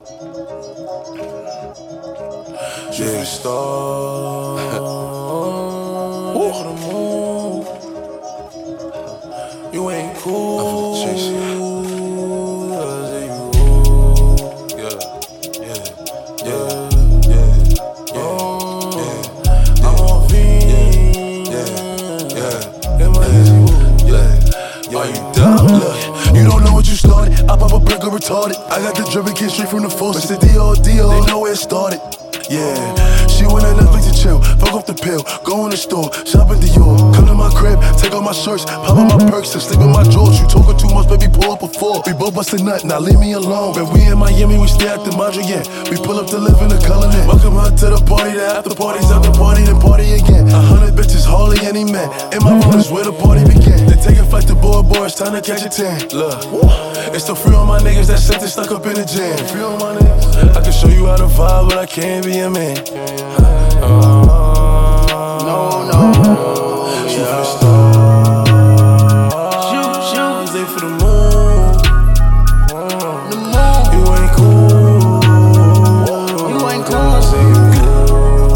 Yeah, star. For the moon. You ain't cool. I'm finna chase you. Are you dumb? Look, you don't know what you started. I pop a brick or retarded. I got the drip and kid straight from the faucet. It's the D.O.D.O. They know where it started. Yeah, she went on Netflix to chill. Fuck off the pill, go in the store, shop at Dior. Come to my crib, take off my shirts, pop out my perks and sleep in my drawers. You talking too much, baby, pull up a four. We both bust a nut, now leave me alone. When we in Miami, we stay at the Madrid, yeah. We pull up to live in the Cullinan. Welcome her to the party, the after parties, after party, then party again. 100 bitches, hardly any men. In my room is where the party began. They take a flight to Bora Bora, it's time to catch a 10. Look, it's still free on my niggas that sent it stuck up in the gym. Free on my niggas. I can show you how to vibe, but I can't be a man. No. Shoot for the stars. Shoot. Aim for the moon. The moon. You ain't cool. You ain't cool. I say you cool.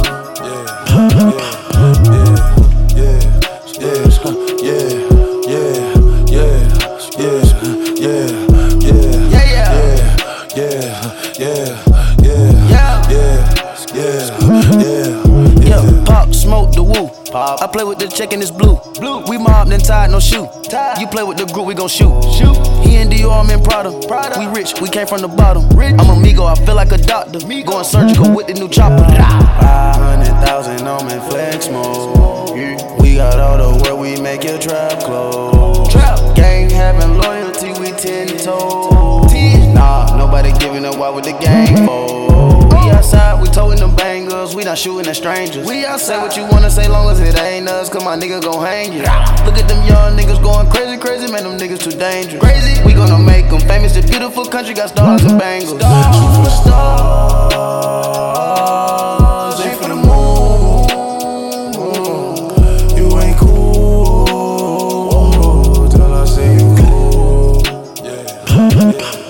Pop, smoke the woo. I play with the check and it's blue. We mobbed and tied, no shoe. You play with the group, we gon' shoot. He in Dior, I'm in Prada. We rich, we came from the bottom. I'm amigo, I feel like a doctor. Going surgical with the new chopper. 500,000 on me, flex mode. We got all the work, we make your trap close. Gang having loyalty, we 10 toes. Nah, nobody giving up, why with the gang fold? We outside, we toting them bangers, we not shooting at strangers. We outside, say what you wanna say, long as it ain't us, cause my nigga gon' hang you. Look at them young niggas going crazy, man, them niggas too dangerous. We gonna make them famous, the beautiful country got stars and bangles. Shoot for the stars, aim for the moon. You ain't cool till I say you cool. Yeah.